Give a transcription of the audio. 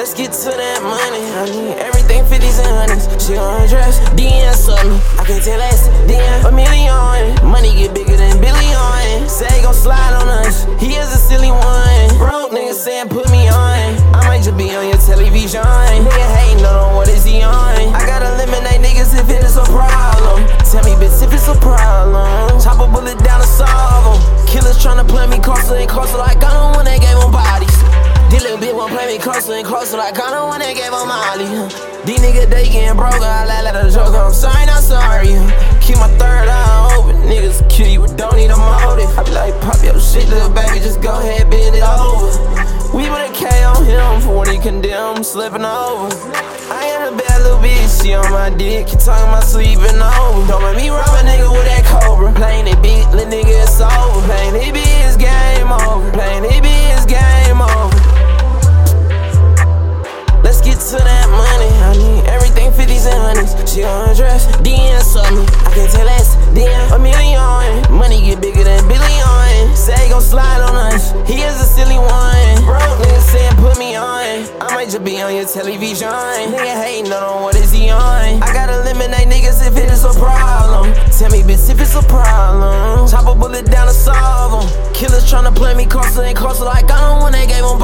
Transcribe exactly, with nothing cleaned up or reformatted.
Let's get to that money. I need everything fifties and hundreds. She gon' dress, D Ms on me. I can't tell less, D M a million. Money get bigger than billion. Say he gon' slide on us. He is a silly one. Broke niggas saying put me on. I might just be on your television. Nigga hating, don't know what is he on. I gotta eliminate niggas if it is a problem. Tell me bitch if it's a problem. Chop a bullet down to solve them. Killers tryna play me closer and closer like I don't when they gave them bodies. These little bitch won't play me closer and closer like I don't when they gave them Molly. These niggas they getting broke, I let let a joke. I'm sorry, not sorry. Keep my third eye open. Niggas kill you, don't need a motive. I be like, pop your shit, little baby, just go ahead, bend it over. We put a K on him for when he condemned, slipping over. I ain't a bad little bitch, she on my dick, keep talking about sleeping over. Don't make me rob a nigga with that Cobra. Playing it big, little nigga, it's over. Playing it big, it's game over. Playing it big, it's game over. Let's get to that money. I need everything fifties and hundreds. She gon' dress, D Ms on me. I can't tell less, D M a million. Money get bigger than billion. Say he gon' slide on us. He is a silly one. Broke niggas saying put me on. I might just be on your television. Nigga hating, don't know what is he on. I gotta eliminate niggas if it is a problem. Tell me bitch if it's a problem. Chop a bullet down to solve them. Killers tryna play me closer and closer like I don't when they gave them